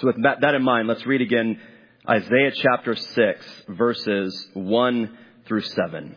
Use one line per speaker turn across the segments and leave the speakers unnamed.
So with that in mind, let's read again Isaiah chapter 6, verses 1 through 7.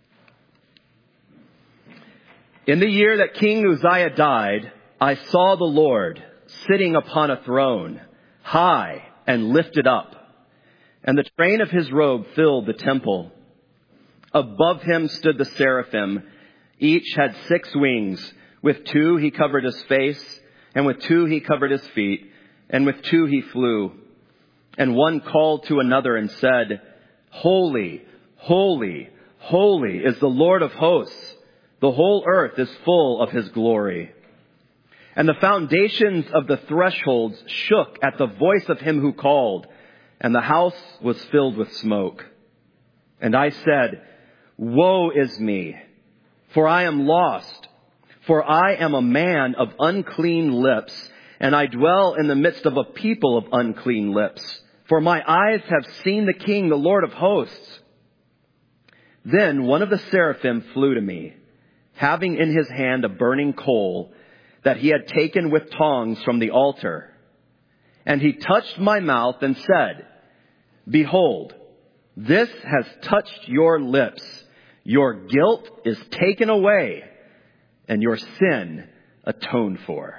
In the year that King Uzziah died, I saw the Lord sitting upon a throne, high and lifted up, and the train of his robe filled the temple. Above him stood the seraphim. Each had 6 wings. With 2 he covered his face, and with 2 he covered his feet, and with 2 he flew. And one called to another and said, Holy, holy, holy is the Lord of hosts. The whole earth is full of his glory. And the foundations of the thresholds shook at the voice of him who called, and the house was filled with smoke. And I said, Woe is me, for I am lost, for I am a man of unclean lips, and I dwell in the midst of a people of unclean lips. For my eyes have seen the King, the Lord of hosts. Then one of the seraphim flew to me, having in his hand a burning coal that he had taken with tongs from the altar. And he touched my mouth and said, Behold, this has touched your lips. Your guilt is taken away, and your sin atoned for.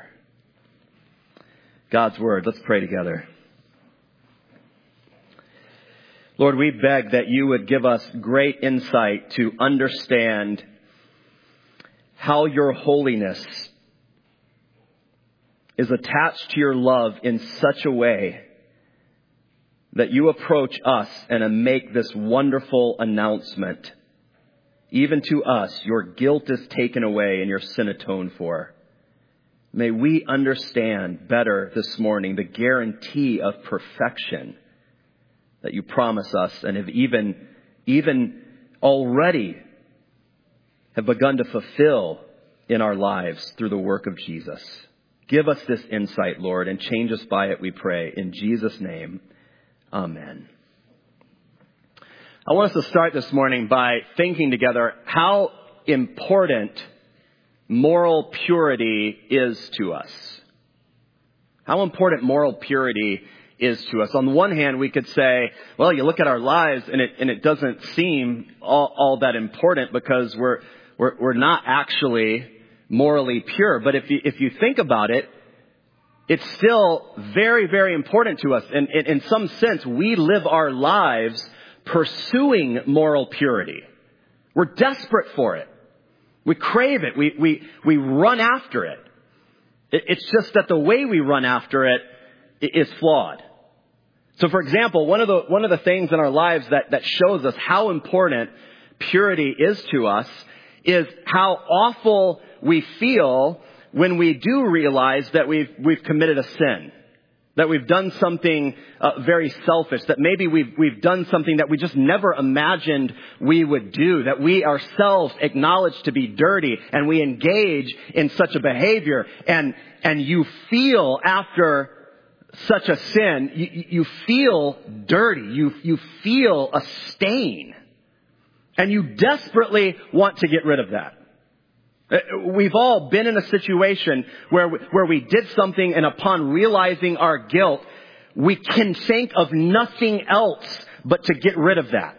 God's word. Let's pray together. Lord, we beg that you would give us great insight to understand how your holiness is attached to your love in such a way that you approach us and make this wonderful announcement. Even to us, your guilt is taken away and your sin atoned for. May we understand better this morning the guarantee of perfection that you promise us and have even already have begun to fulfill in our lives through the work of Jesus. Give us this insight, Lord, and change us by it, we pray. In Jesus' name, amen. I want us to start this morning by thinking together how important moral purity is to us. How important moral purity is to us. On the one hand, we could say, well, you look at our lives and it doesn't seem all that important because we're not actually morally pure. But if you think about it, it's still very, very important to us. And in some sense, we live our lives pursuing moral purity. We're desperate for it. We crave it. We run after it. It's just that the way we run after it is flawed. So, for example, one of the things in our lives that shows us how important purity is to us is how awful we feel when we do realize that we've committed a sin, that we've done something very selfish, that maybe we've done something that we just never imagined we would do, that we ourselves acknowledge to be dirty, and we engage in such a behavior, and you feel after such a sin, you feel dirty, you feel a stain, and you desperately want to get rid of that. We've all been in a situation where we did something, and upon realizing our guilt, we can think of nothing else but to get rid of that.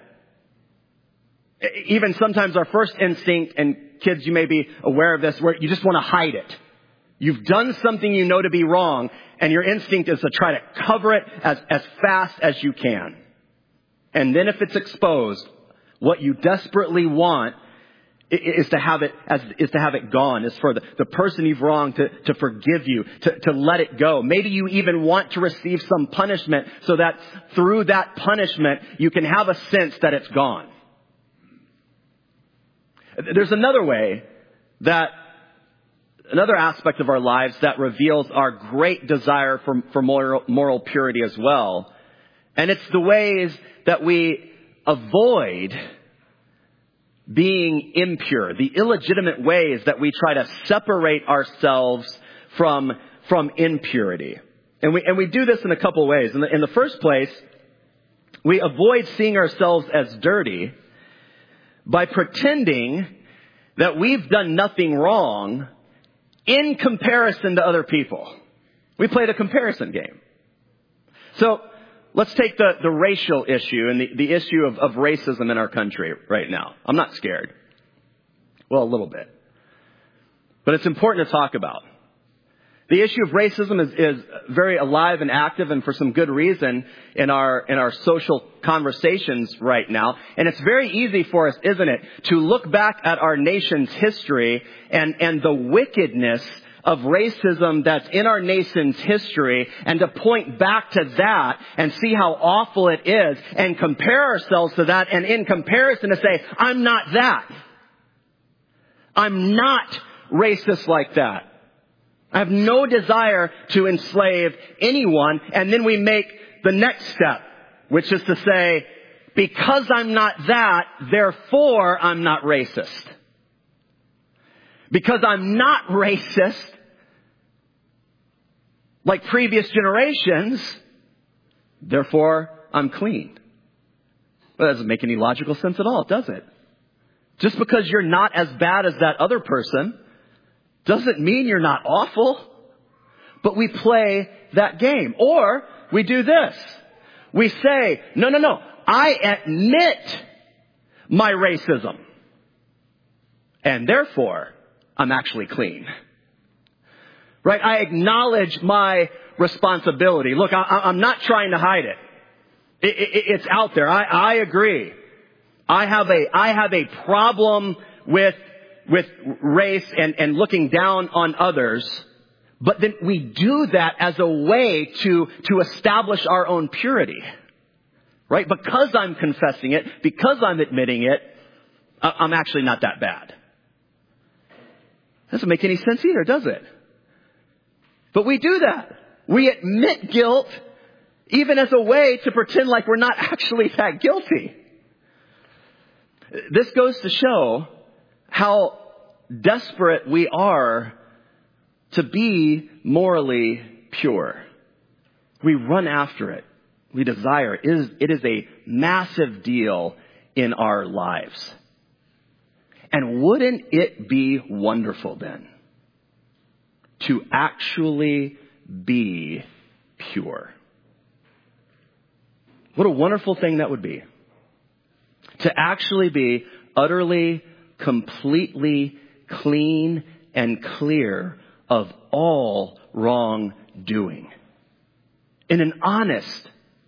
Even sometimes our first instinct, and kids, you may be aware of this, where you just want to hide it. You've done something you know to be wrong, and your instinct is to try to cover it as fast as you can. And then if it's exposed, what you desperately want is to have it gone, is for the person you've wronged to forgive you, to let it go. Maybe you even want to receive some punishment so that through that punishment you can have a sense that it's gone. There's another aspect of our lives that reveals our great desire for moral purity as well. And it's the ways that we avoid being impure, the illegitimate ways that we try to separate ourselves from impurity. And we do this in a couple ways. In the first place, we avoid seeing ourselves as dirty by pretending that we've done nothing wrong in comparison to other people. We played a comparison game. So let's take the racial issue and the issue of racism in our country right now. I'm not scared. Well, a little bit. But it's important to talk about. The issue of racism is very alive and active, and for some good reason in our social conversations right now. And it's very easy for us, isn't it, to look back at our nation's history and the wickedness of racism that's in our nation's history, and to point back to that and see how awful it is and compare ourselves to that, and in comparison to say, I'm not that. I'm not racist like that. I have no desire to enslave anyone. And then we make the next step, which is to say, because I'm not that, therefore I'm not racist. Because I'm not racist, like previous generations, therefore I'm clean. Well, that doesn't make any logical sense at all, does it? Just because you're not as bad as that other person doesn't mean you're not awful. But we play that game. Or we do this. We say, no, I admit my racism. And therefore, I'm actually clean. Right? I acknowledge my responsibility. Look, I'm not trying to hide it. It's out there. I agree. I have a problem with race and looking down on others. But then we do that as a way to establish our own purity. Right? Because I'm confessing it, because I'm admitting it, I'm actually not that bad. Doesn't make any sense either, does it? But we do that. We admit guilt even as a way to pretend like we're not actually that guilty. This goes to show how desperate we are to be morally pure. We run after it. We desire it. It is a massive deal in our lives. And wouldn't it be wonderful then to actually be pure? What a wonderful thing that would be. To actually be utterly, completely clean and clear of all wrongdoing. In an honest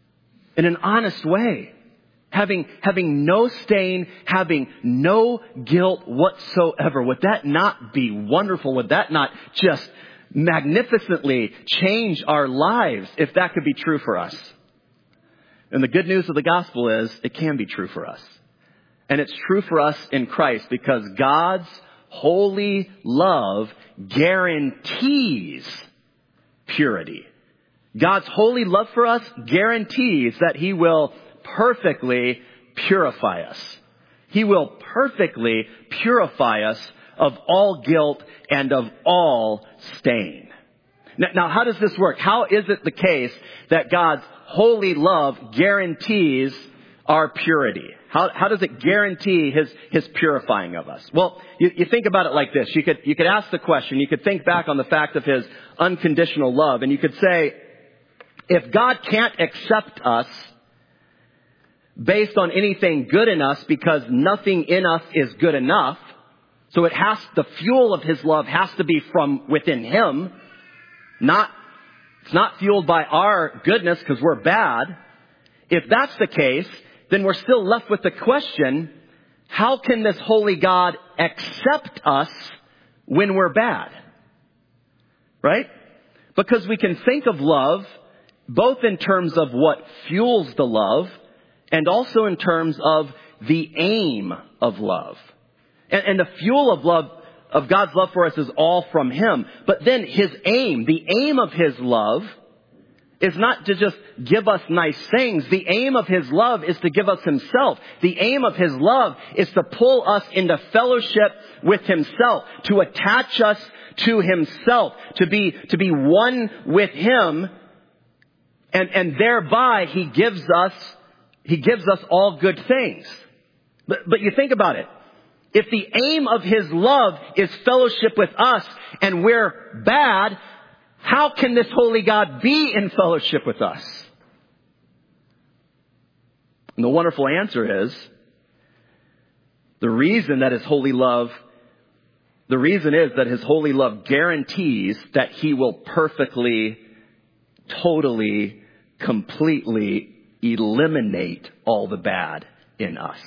way. Having no stain, having no guilt whatsoever. Would that not be wonderful? Would that not just magnificently change our lives if that could be true for us? And the good news of the gospel is it can be true for us. And it's true for us in Christ because God's holy love guarantees purity. God's holy love for us guarantees that He will perfectly purify us. He will perfectly purify us of all guilt and of all stain. Now, how does this work? How is it the case that God's holy love guarantees our purity? How does it guarantee His purifying of us? Well, you think about it like this. You could ask the question. You could think back on the fact of His unconditional love. And you could say, if God can't accept us based on anything good in us because nothing in us is good enough, so the fuel of His love has to be from within Him. It's not fueled by our goodness because we're bad. If that's the case, then we're still left with the question, how can this holy God accept us when we're bad? Right? Because we can think of love both in terms of what fuels the love and also in terms of the aim of love. And the fuel of love, of God's love for us, is all from Him. But then His aim, the aim of His love, is not to just give us nice things. The aim of His love is to give us Himself. The aim of His love is to pull us into fellowship with Himself, to attach us to Himself, to be one with Him, and thereby He gives us all good things. But you think about it. If the aim of His love is fellowship with us and we're bad, how can this holy God be in fellowship with us? And the wonderful answer is, the reason is that his holy love guarantees that he will perfectly, totally, completely eliminate all the bad in us.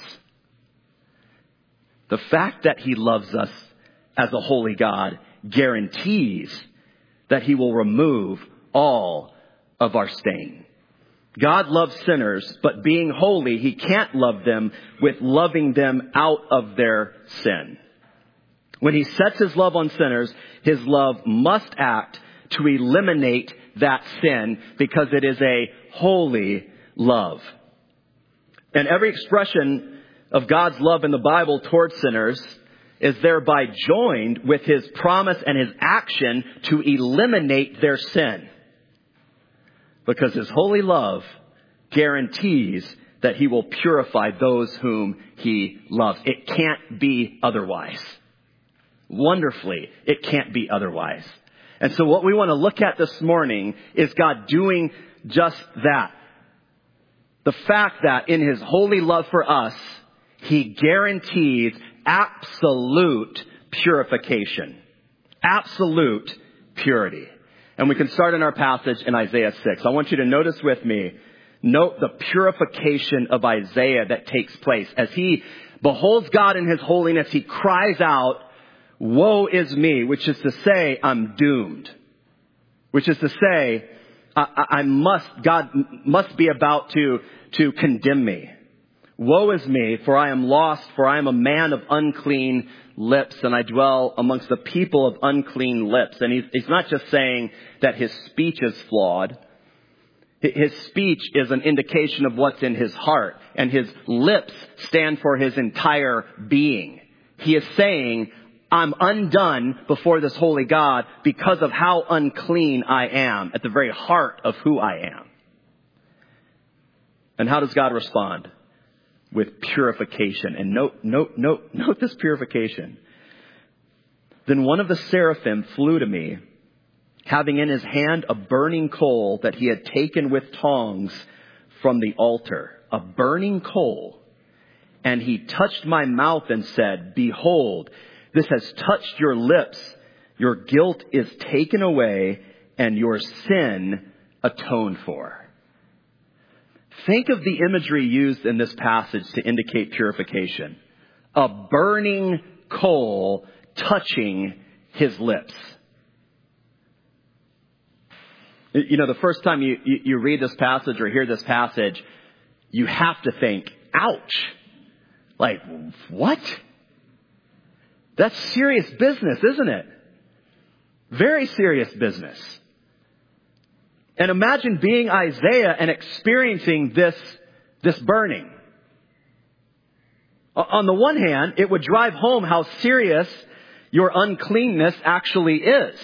The fact that he loves us as a holy God guarantees that he will remove all of our stain. God loves sinners, but being holy, he can't love them with loving them out of their sin. When he sets his love on sinners, his love must act to eliminate that sin because it is a holy love. And every expression of God's love in the Bible towards sinners is thereby joined with his promise and his action to eliminate their sin. Because his holy love guarantees that he will purify those whom he loves. It can't be otherwise. Wonderfully, it can't be otherwise. And so what we want to look at this morning is God doing just that. The fact that in his holy love for us, he guarantees absolute purification. Absolute purity. And we can start in our passage in Isaiah 6. I want you to notice with me, note the purification of Isaiah that takes place. As he beholds God in his holiness, he cries out, "Woe is me," which is to say, I'm doomed. Which is to say, God must be about to condemn me. Woe is me, for I am lost, for I am a man of unclean lips, and I dwell amongst the people of unclean lips. And he's not just saying that his speech is flawed. His speech is an indication of what's in his heart, and his lips stand for his entire being. He is saying, I'm undone before this holy God because of how unclean I am at the very heart of who I am. And how does God respond? With purification. And note this purification. Then one of the seraphim flew to me, having in his hand a burning coal that he had taken with tongs from the altar. A burning coal. And he touched my mouth and said, "Behold, this has touched your lips. Your guilt is taken away and your sin atoned for." Think of the imagery used in this passage to indicate purification. A burning coal touching his lips. You know, the first time you read this passage or hear this passage, you have to think, ouch. Like, what? That's serious business, isn't it? Very serious business. And imagine being Isaiah and experiencing this burning. On the one hand, it would drive home how serious your uncleanness actually is.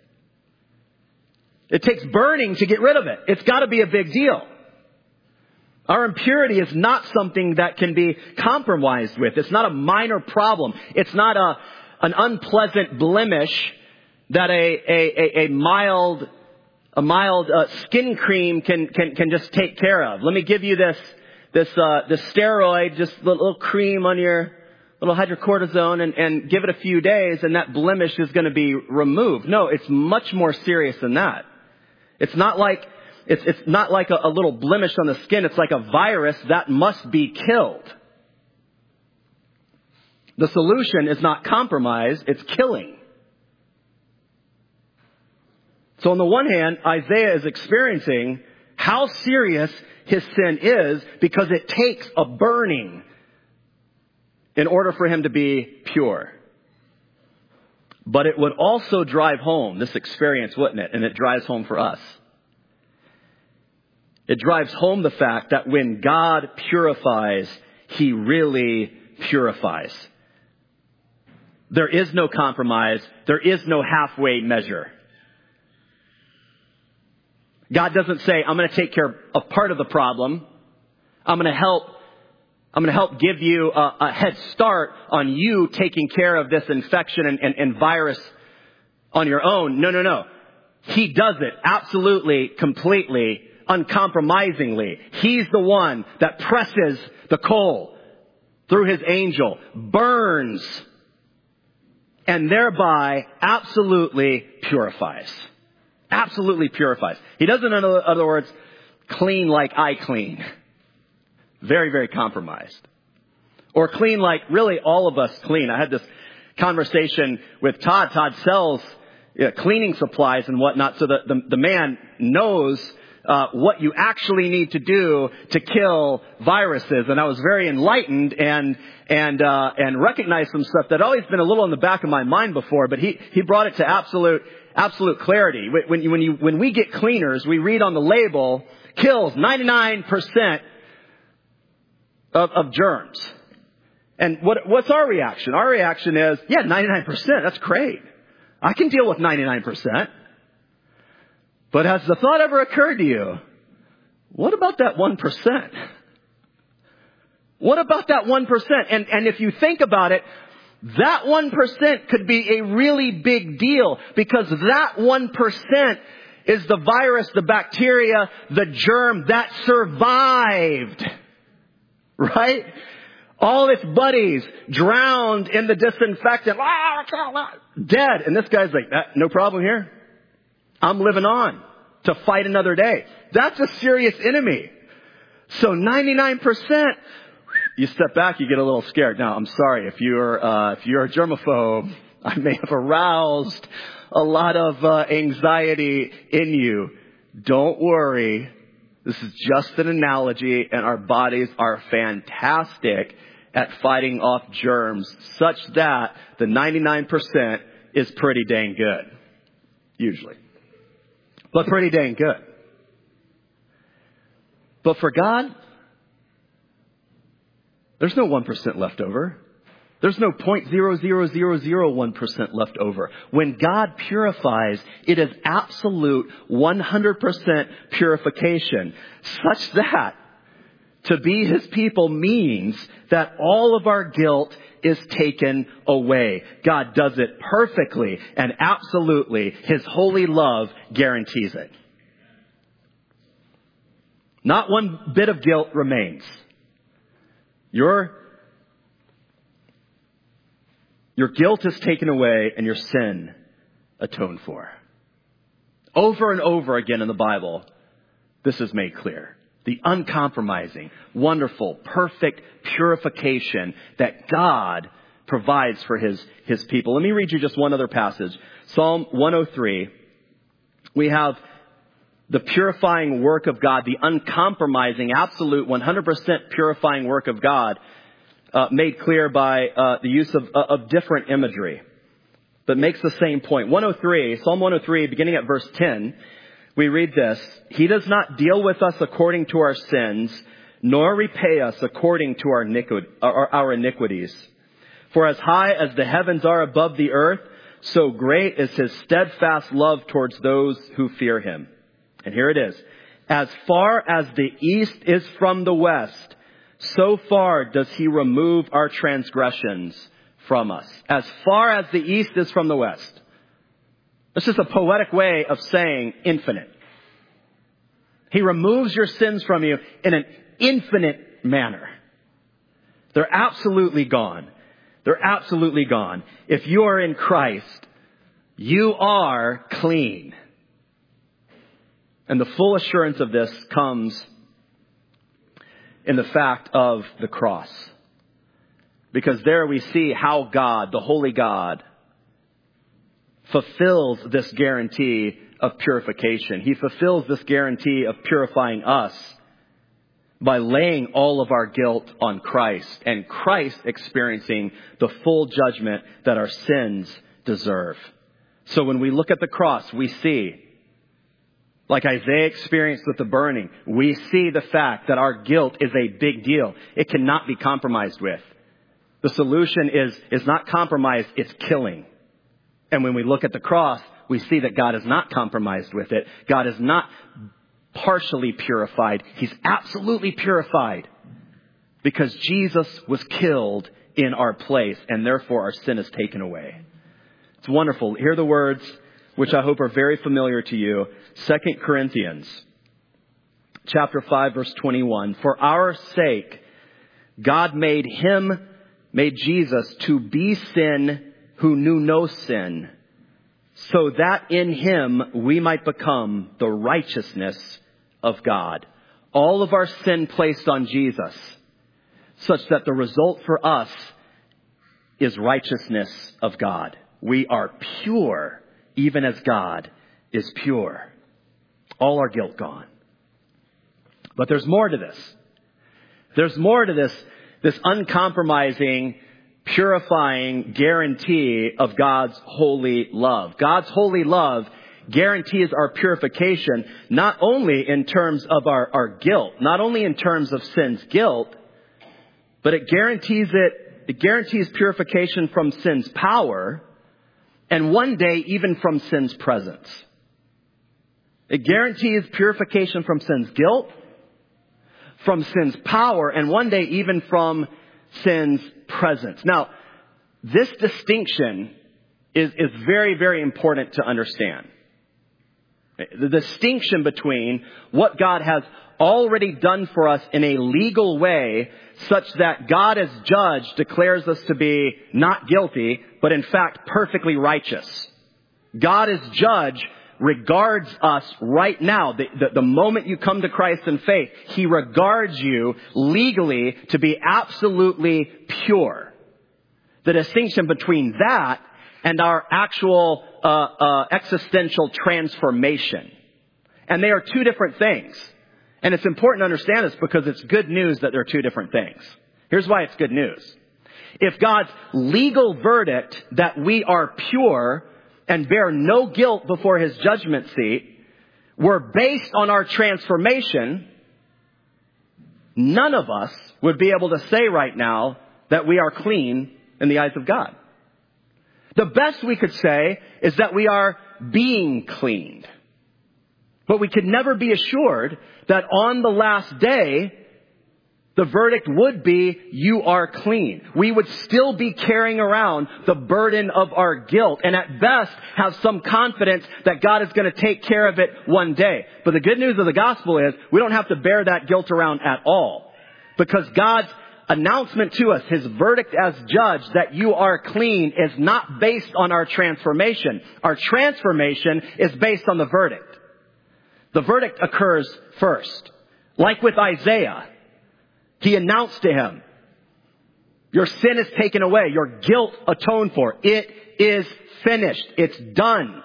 It takes burning to get rid of it. It's got to be a big deal. Our impurity is not something that can be compromised with. It's not a minor problem. It's not an unpleasant blemish that a mild skin cream can just take care of. Let me give you this steroid, just a little cream on your little hydrocortisone and give it a few days and that blemish is going to be removed. No, it's much more serious than that. It's not like a little blemish on the skin. It's like a virus that must be killed. The solution is not compromise, it's killing. So on the one hand, Isaiah is experiencing how serious his sin is because it takes a burning in order for him to be pure. But it would also drive home this experience, wouldn't it? And it drives home for us. It drives home the fact that when God purifies, he really purifies. There is no compromise. There is no halfway measure. God doesn't say, I'm going to take care of part of the problem. I'm going to help give you a head start on you taking care of this infection and virus on your own. No. He does it absolutely, completely uncompromisingly. He's the one that presses the coal through his angel, burns, and thereby absolutely purifies. Absolutely purifies. He doesn't, in other words, clean like I clean. Very, very compromised. Or clean like really all of us clean. I had this conversation with Todd. Todd sells cleaning supplies and whatnot, so the man knows what you actually need to do to kill viruses. And I was very enlightened and recognized some stuff that had always been a little in the back of my mind before, but he brought it to absolute clarity. When we get cleaners, we read on the label, kills 99% of germs. And what's our reaction? Our reaction is, 99%, that's great. I can deal with 99%. But has the thought ever occurred to you, what about that 1%? What about that 1%? And if you think about it, that 1% could be a really big deal, because that 1% is the virus, the bacteria, the germ that survived. Right? All its buddies drowned in the disinfectant. Dead. And this guy's like, no problem here. I'm living on to fight another day. That's a serious enemy. So 99%, you step back, you get a little scared. Now, I'm sorry if you're a germaphobe, I may have aroused a lot of anxiety in you. Don't worry. This is just an analogy, and our bodies are fantastic at fighting off germs, such that the 99% is pretty dang good. Usually. But pretty dang good. But for God, there's no 1% left over. There's no 0.00001% left over. When God purifies, it is absolute 100% purification, such that to be his people means that all of our guilt is taken away. God does it perfectly and absolutely. His holy love guarantees it. Not one bit of guilt remains. Your guilt is taken away and your sin atoned for. Over and over again in the Bible, this is made clear. The uncompromising, wonderful, perfect purification that God provides for his people. Let me read you just one other passage. Psalm 103. We have the purifying work of God, the uncompromising, absolute, 100% purifying work of God, made clear by the use of different imagery, but makes the same point. Psalm 103, beginning at verse 10, we read this: He does not deal with us according to our sins, nor repay us according to our iniquities. For as high as the heavens are above the earth, so great is his steadfast love towards those who fear him. And here it is. As far as the east is from the west, so far does he remove our transgressions from us. As far as the east is from the west. This is a poetic way of saying infinite. He removes your sins from you in an infinite manner. They're absolutely gone. They're absolutely gone. If you are in Christ, you are clean. And the full assurance of this comes in the fact of the cross. Because there we see how God, the holy God, fulfills this guarantee of purification. He fulfills this guarantee of purifying us by laying all of our guilt on Christ, and Christ experiencing the full judgment that our sins deserve. So when we look at the cross, we see, like Isaiah experienced with the burning, we see the fact that our guilt is a big deal. It cannot be compromised with. The solution is not compromise, it's killing. And when we look at the cross, we see that God is not compromised with it. God is not partially purified. He's absolutely purified because Jesus was killed in our place, and therefore our sin is taken away. It's wonderful. Hear the words, which I hope are very familiar to you. 2 Corinthians chapter 5, verse 21. For our sake, God made Jesus to be sin who knew no sin, so that in him we might become the righteousness of God. All of our sin placed on Jesus, such that the result for us is righteousness of God. We are pure, even as God is pure. All our guilt gone. But there's more to this. There's more to this uncompromising, purifying guarantee of God's holy love. God's holy love guarantees our purification, not only in terms of our guilt, not only in terms of sin's guilt, but it guarantees purification from sin's power, and one day even from sin's presence. It guarantees purification from sin's guilt, from sin's power, and one day even from sin's presence. Now, this distinction is very, very important to understand. The distinction between what God has already done for us in a legal way, such that God as judge declares us to be not guilty, but in fact perfectly righteous. God as judge regards us right now. The moment you come to Christ in faith, He regards you legally to be absolutely pure. The distinction between that and our actual existential transformation. And they are two different things. And it's important to understand this because it's good news that they're two different things. Here's why it's good news. If God's legal verdict that we are pure and bear no guilt before His judgment seat were based on our transformation, none of us would be able to say right now that we are clean in the eyes of God. The best we could say is that we are being cleaned. But we could never be assured that on the last day, the verdict would be, you are clean. We would still be carrying around the burden of our guilt, and at best have some confidence that God is going to take care of it one day. But the good news of the gospel is we don't have to bear that guilt around at all. Because God's announcement to us, His verdict as judge that you are clean, is not based on our transformation. Our transformation is based on the verdict. The verdict occurs first. Like with Isaiah, he announced to him, your sin is taken away, your guilt atoned for. It is finished. It's done.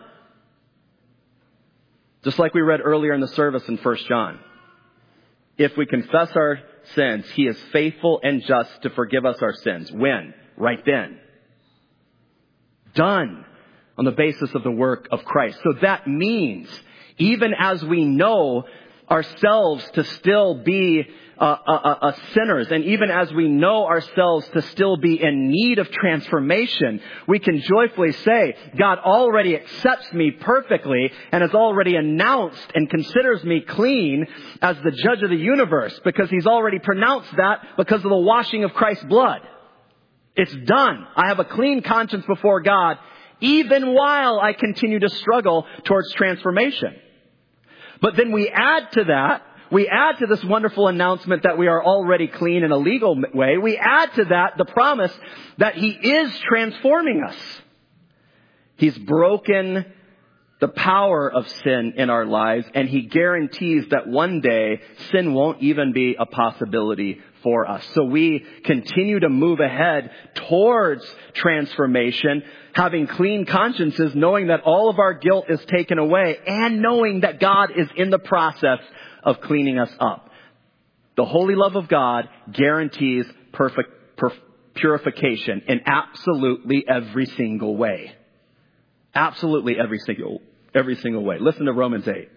Just like we read earlier in the service in 1 John. If we confess our sins, He is faithful and just to forgive us our sins. When? Right then. Done on the basis of the work of Christ. So that means, even as we know ourselves to still be sinners, and even as we know ourselves to still be in need of transformation, we can joyfully say, God already accepts me perfectly and has already announced and considers me clean as the judge of the universe, because He's already pronounced that because of the washing of Christ's blood. It's done. I have a clean conscience before God, even while I continue to struggle towards transformation. But then we add to this wonderful announcement that we are already clean in a legal way. We add to that the promise that He is transforming us. He's broken the power of sin in our lives, and He guarantees that one day sin won't even be a possibility for us. So we continue to move ahead towards transformation, having clean consciences, knowing that all of our guilt is taken away, and knowing that God is in the process of cleaning us up. The holy love of God guarantees perfect purification in absolutely every single way. Absolutely every single way. Listen to Romans 8.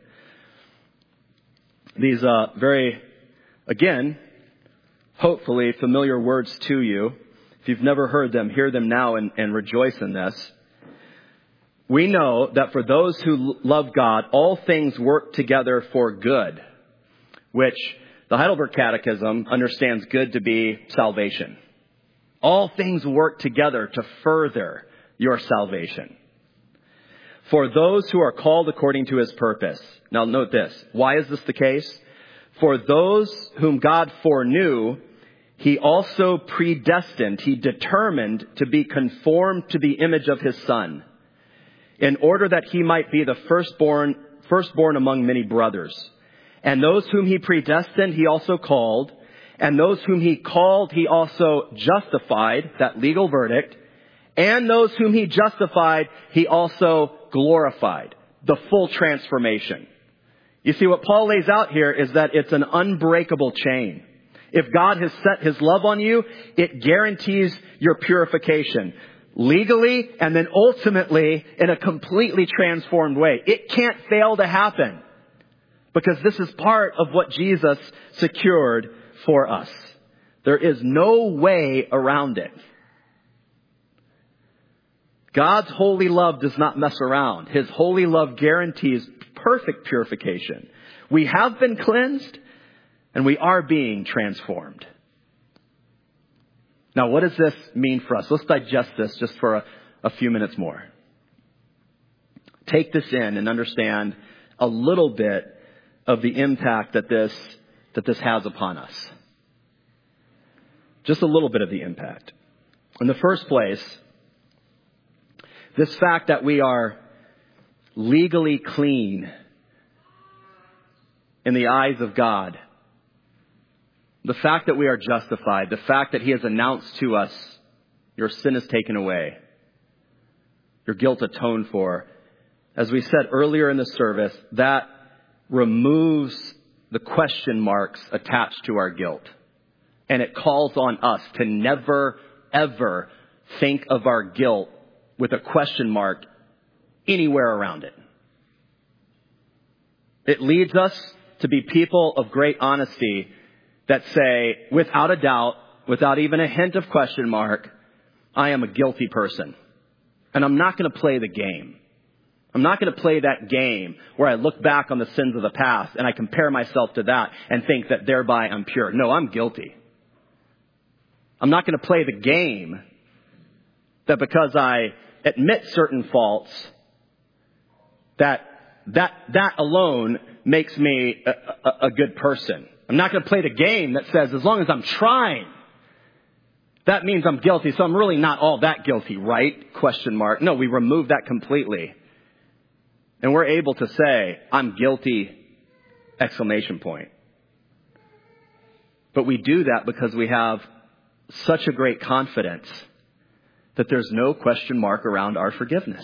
These very, again, hopefully familiar words to you. If you've never heard them, hear them now and rejoice in this. We know that for those who love God, all things work together for good, which the Heidelberg Catechism understands good to be salvation. All things work together to further your salvation. For those who are called according to His purpose. Now note this. Why is this the case? For those whom God foreknew, he also predestined, he determined to be conformed to the image of his Son, in order that he might be the firstborn among many brothers. And those whom he predestined, he also called. And those whom he called, he also justified, that legal verdict. And those whom he justified, he also glorified, the full transformation. You see, what Paul lays out here is that it's an unbreakable chain. If God has set his love on you, it guarantees your purification. Legally, and then ultimately in a completely transformed way. It can't fail to happen. Because this is part of what Jesus secured for us. There is no way around it. God's holy love does not mess around. His holy love guarantees perfect purification. We have been cleansed and we are being transformed. Now, what does this mean for us? Let's digest this just for a few minutes more. Take this in and understand a little bit of the impact that this has upon us. Just a little bit of the impact. In the first place, this fact that we are legally clean in the eyes of God, the fact that we are justified, the fact that he has announced to us, your sin is taken away, your guilt atoned for. As we said earlier in the service, that removes the question marks attached to our guilt. And it calls on us to never, ever think of our guilt with a question mark anywhere around it. It leads us to be people of great honesty that say, without a doubt, without even a hint of question mark, I am a guilty person. And I'm not going to play the game. I'm not going to play that game where I look back on the sins of the past and I compare myself to that and think that thereby I'm pure. No, I'm guilty. I'm not going to play the game that because I admit certain faults, that alone makes me a good person. I'm not going to play the game that says as long as I'm trying, that means I'm guilty. So I'm really not all that guilty, right? Question mark. No, we remove that completely. And we're able to say, I'm guilty, exclamation point. But we do that because we have such a great confidence that there's no question mark around our forgiveness.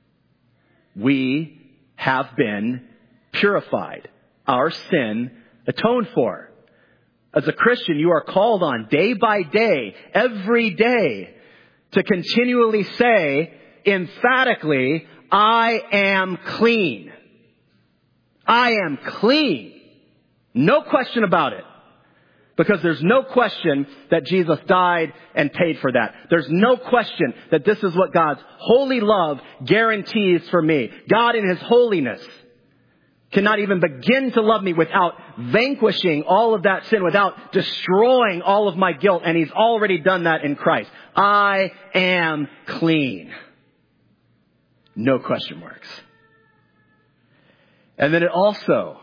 We have been purified. Our sin atoned for. As a Christian, you are called on day by day, every day, to continually say emphatically, I am clean. I am clean. No question about it. Because there's no question that Jesus died and paid for that. There's no question that this is what God's holy love guarantees for me. God in his holiness cannot even begin to love me without vanquishing all of that sin, without destroying all of my guilt. And he's already done that in Christ. I am clean. No question marks. And then it also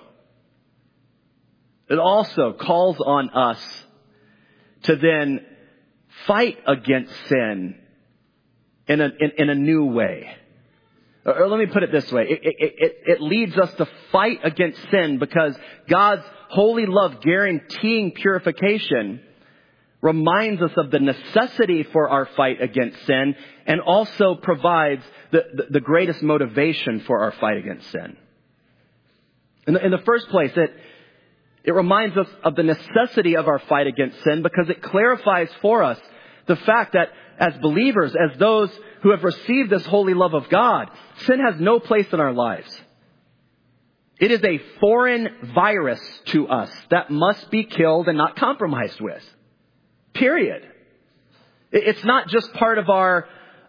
calls on us to then fight against sin in a new way. Or let me put it this way. It leads us to fight against sin because God's holy love guaranteeing purification reminds us of the necessity for our fight against sin and also provides the greatest motivation for our fight against sin. In the first place, it reminds us of the necessity of our fight against sin because it clarifies for us the fact that as believers, as those who have received this holy love of God, sin has no place in our lives. It is a foreign virus to us that must be killed and not compromised with. Period. It's not just part of our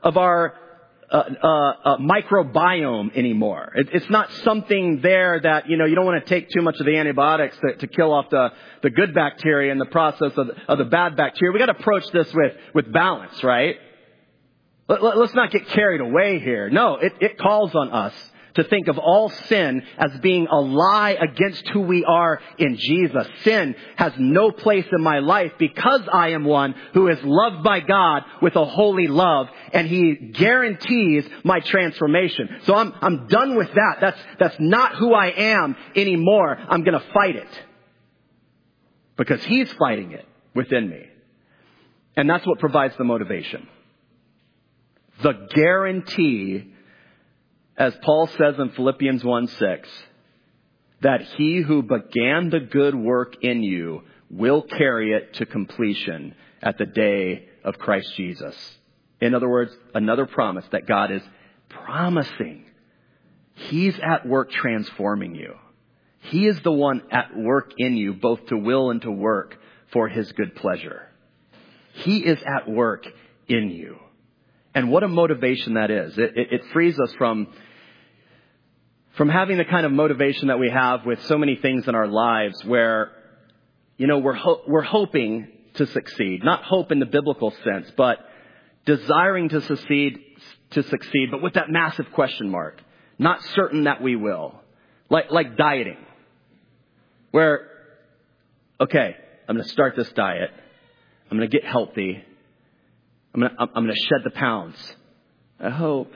microbiome anymore. It's not something there that, you don't want to take too much of the antibiotics to kill off the good bacteria in the process of the bad bacteria. We got to approach this with balance, right? Let's not get carried away here. No, it calls on us to think of all sin as being a lie against who we are in Jesus. Sin has no place in my life because I am one who is loved by God with a holy love, and He guarantees my transformation. So I'm done with that. That's not who I am anymore. I'm going to fight it because He's fighting it within me. And that's what provides the motivation. The guarantee, as Paul says in Philippians 1:6, that He who began the good work in you will carry it to completion at the day of Christ Jesus. In other words, another promise that God is promising. He's at work transforming you. He is the one at work in you, both to will and to work for His good pleasure. He is at work in you. And what a motivation that is. It frees us from having the kind of motivation that we have with so many things in our lives where, we're hoping to succeed. Not hope in the biblical sense, but desiring to succeed, but with that massive question mark. Not certain that we will. Like dieting. Where, okay, I'm going to start this diet. I'm going to get healthy. I'm going to shed the pounds. I hope.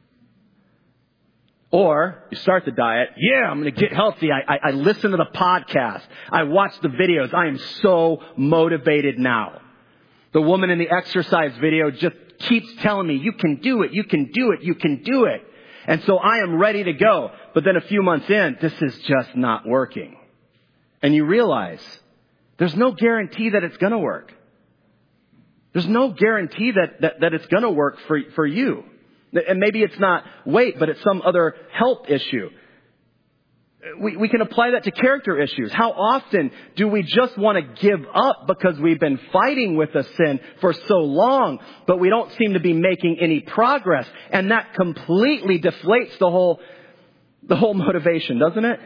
Or you start the diet. Yeah, I'm going to get healthy. I listen to the podcast. I watch the videos. I am so motivated now. The woman in the exercise video just keeps telling me, you can do it. You can do it. You can do it. And so I am ready to go. But then a few months in, this is just not working. And you realize there's no guarantee that it's going to work. There's no guarantee that it's going to work for you. And maybe it's not weight, but it's some other health issue. We can apply that to character issues. How often do we just want to give up because we've been fighting with a sin for so long, but we don't seem to be making any progress? And that completely deflates the whole motivation, doesn't it?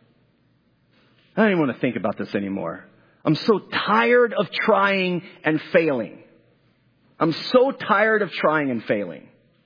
I don't even want to think about this anymore. I'm so tired of trying and failing. I'm so tired of trying and failing.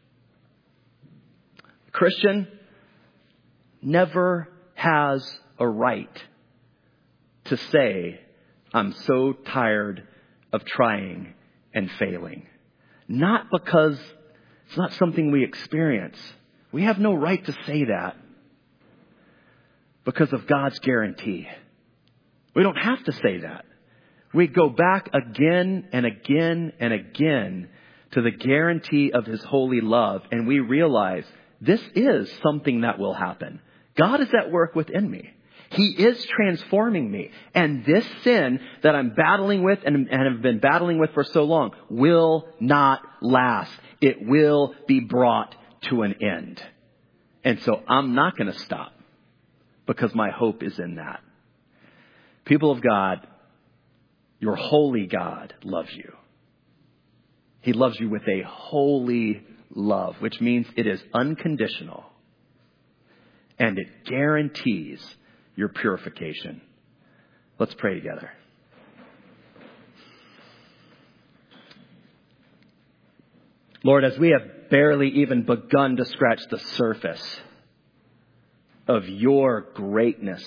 Christian never has a right to say, I'm so tired of trying and failing. Not because it's not something we experience. We have no right to say that because of God's guarantee. We don't have to say that. We go back again and again and again to the guarantee of His holy love, and we realize this is something that will happen. God is at work within me. He is transforming me. And this sin that I'm battling with and have been battling with for so long will not last. It will be brought to an end. And so I'm not going to stop because my hope is in that. People of God, your holy God loves you. He loves you with a holy love, which means it is unconditional. And it guarantees your purification. Let's pray together. Lord, as we have barely even begun to scratch the surface of your greatness,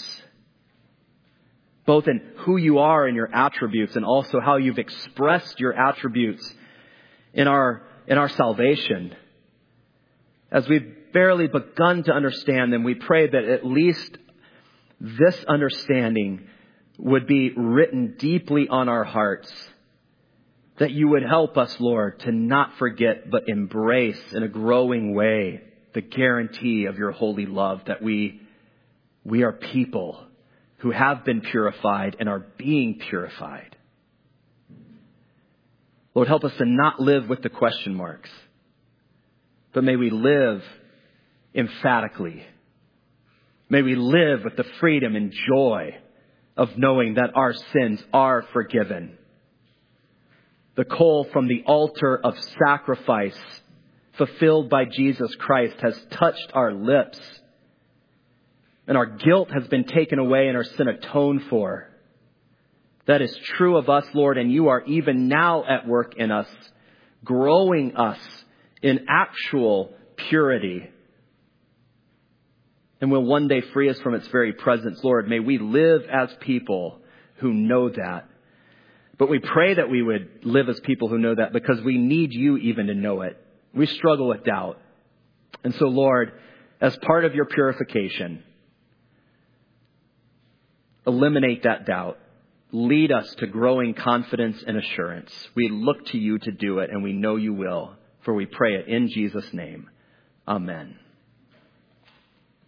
both in who you are and your attributes, and also how you've expressed your attributes in our salvation, as we've barely begun to understand them, we pray that at least this understanding would be written deeply on our hearts. That you would help us, Lord, to not forget but embrace in a growing way the guarantee of your holy love, that we are people who have been purified and are being purified. Lord, help us to not live with the question marks, but may we live emphatically. May we live with the freedom and joy of knowing that our sins are forgiven. The coal from the altar of sacrifice fulfilled by Jesus Christ has touched our lips, and our guilt has been taken away and our sin atoned for. That is true of us, Lord, and you are even now at work in us, growing us in actual purity. and will one day free us from its very presence. Lord, may we live as people who know that. But we pray that we would live as people who know that because we need you even to know it. We struggle with doubt. And so, Lord, as part of your purification, eliminate that doubt. Lead us to growing confidence and assurance. We look to you to do it, and we know you will, for we pray it in Jesus' name. Amen.